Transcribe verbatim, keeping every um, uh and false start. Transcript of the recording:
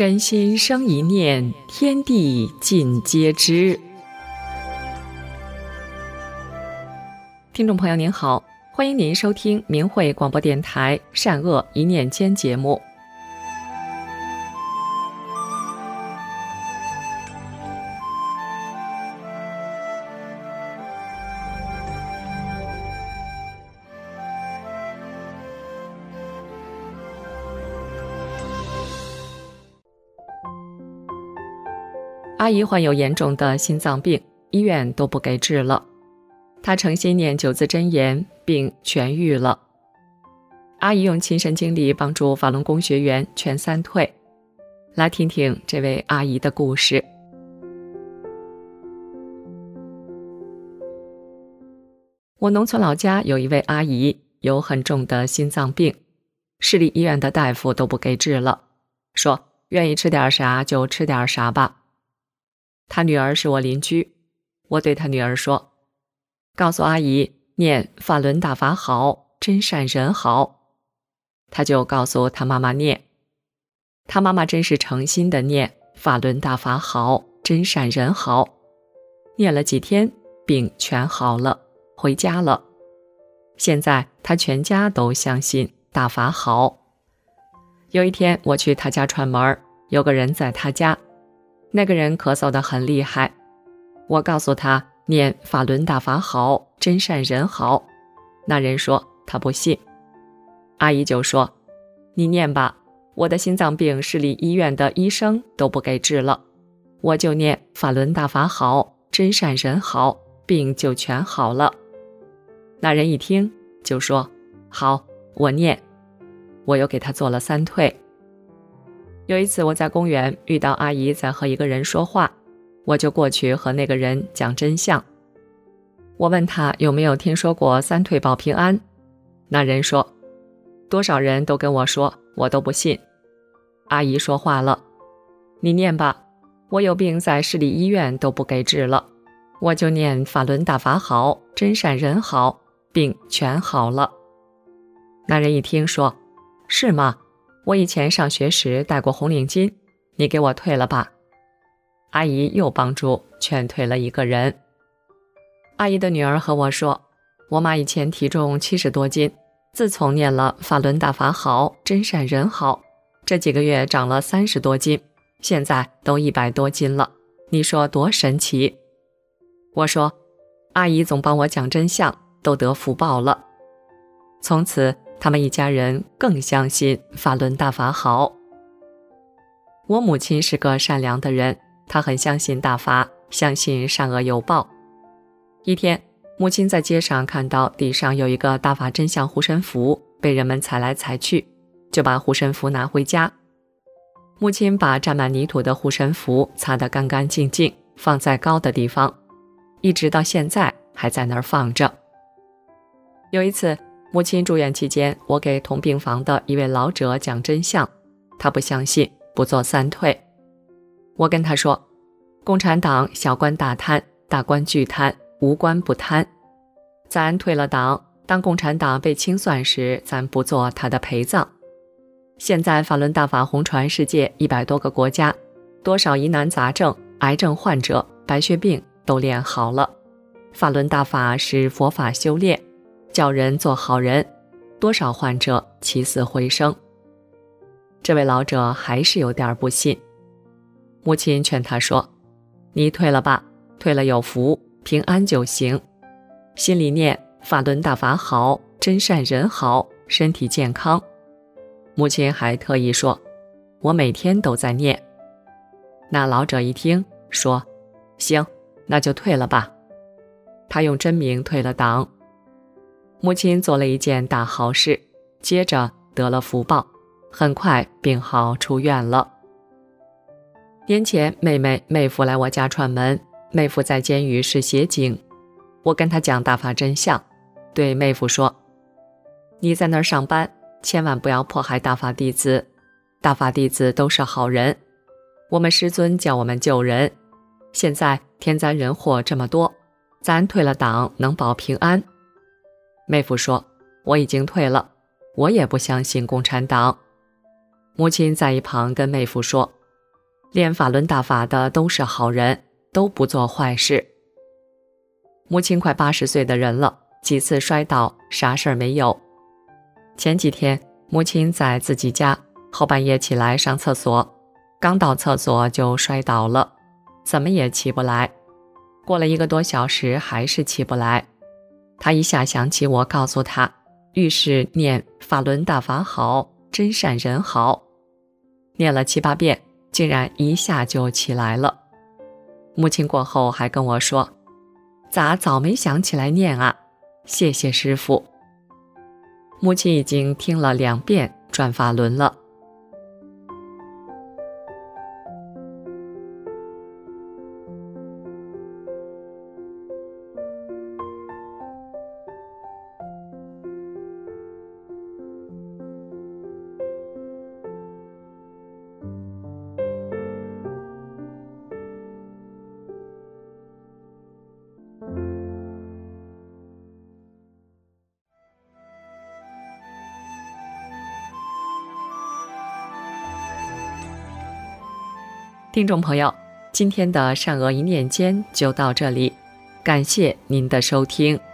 人心生一念，天地尽皆知。听众朋友您好，欢迎您收听明慧广播电台善恶一念间节目。阿姨患有严重的心脏病，医院都不给治了。她诚心念九字真言，并痊愈了。阿姨用亲身经历帮助法轮功学员劝三退。来听听这位阿姨的故事。我农村老家有一位阿姨，有很重的心脏病，市里医院的大夫都不给治了，说愿意吃点啥就吃点啥吧。他女儿是我邻居，我对他女儿说，告诉阿姨念法轮大法好，真善人好。他就告诉他妈妈念，他妈妈真是诚心的念法轮大法好，真善人好。念了几天，病全好了，回家了。现在他全家都相信大法好。有一天我去他家串门，有个人在他家，那个人咳嗽得很厉害，我告诉他念法轮大法好，真善人好。那人说他不信。阿姨就说，你念吧，我的心脏病市里医院的医生都不给治了，我就念法轮大法好，真善人好，病就全好了。那人一听就说，好，我念。我又给他做了三退。有一次我在公园遇到阿姨在和一个人说话，我就过去和那个人讲真相。我问他有没有听说过三退保平安，那人说，多少人都跟我说，我都不信。阿姨说话了，你念吧，我有病在市里医院都不给治了，我就念法轮大法好，真善人好，病全好了。那人一听说，是吗？我以前上学时戴过红领巾，你给我退了吧。阿姨又帮助劝退了一个人。阿姨的女儿和我说，我妈以前体重七十多斤，自从念了法轮大法好，真善人好，这几个月长了三十多斤，现在都一百多斤了，你说多神奇。我说，阿姨总帮我讲真相，都得福报了。从此他们一家人更相信法轮大法好。我母亲是个善良的人，她很相信大法，相信善恶有报。一天，母亲在街上看到地上有一个大法真相护身符，被人们踩来踩去，就把护身符拿回家。母亲把沾满泥土的护身符擦得干干净净，放在高的地方，一直到现在还在那儿放着。有一次母亲住院期间，我给同病房的一位老者讲真相，他不相信，不做三退。我跟他说，共产党小官大贪，大官巨贪，无官不贪。咱退了党，当共产党被清算时，咱不做他的陪葬。现在法轮大法红传世界一百多个国家，多少疑难杂症、癌症患者、白血病都练好了。法轮大法是佛法修炼，叫人做好人，多少患者起死回生。这位老者还是有点不信。母亲劝他说，你退了吧，退了有福，平安就行。心里念法轮大法好，真善人好，身体健康。母亲还特意说，我每天都在念。那老者一听说，行，那就退了吧。他用真名退了党。母亲做了一件大好事，接着得了福报，很快病好出院了。年前妹妹妹夫来我家串门，妹夫在监狱是协警，我跟他讲大法真相，对妹夫说，你在那儿上班，千万不要迫害大法弟子，大法弟子都是好人，我们师尊叫我们救人，现在天灾人祸这么多，咱退了党能保平安。妹夫说，我已经退了，我也不相信共产党。母亲在一旁跟妹夫说， 练法轮大法的都是好人，都不做坏事。母亲快八十岁的人了，几次摔倒，啥事儿没有。前几天母亲在自己家，后半夜起来上厕所，刚到厕所就摔倒了，怎么也起不来。过了一个多小时还是起不来。她一下想起我告诉她，遇事念法轮大法好，真善人好，念了七八遍，竟然一下就起来了。母亲过后还跟我说，咋早没想起来念啊？谢谢师父。母亲已经听了两遍转法轮了。听众朋友，今天的善恶一念间就到这里，感谢您的收听。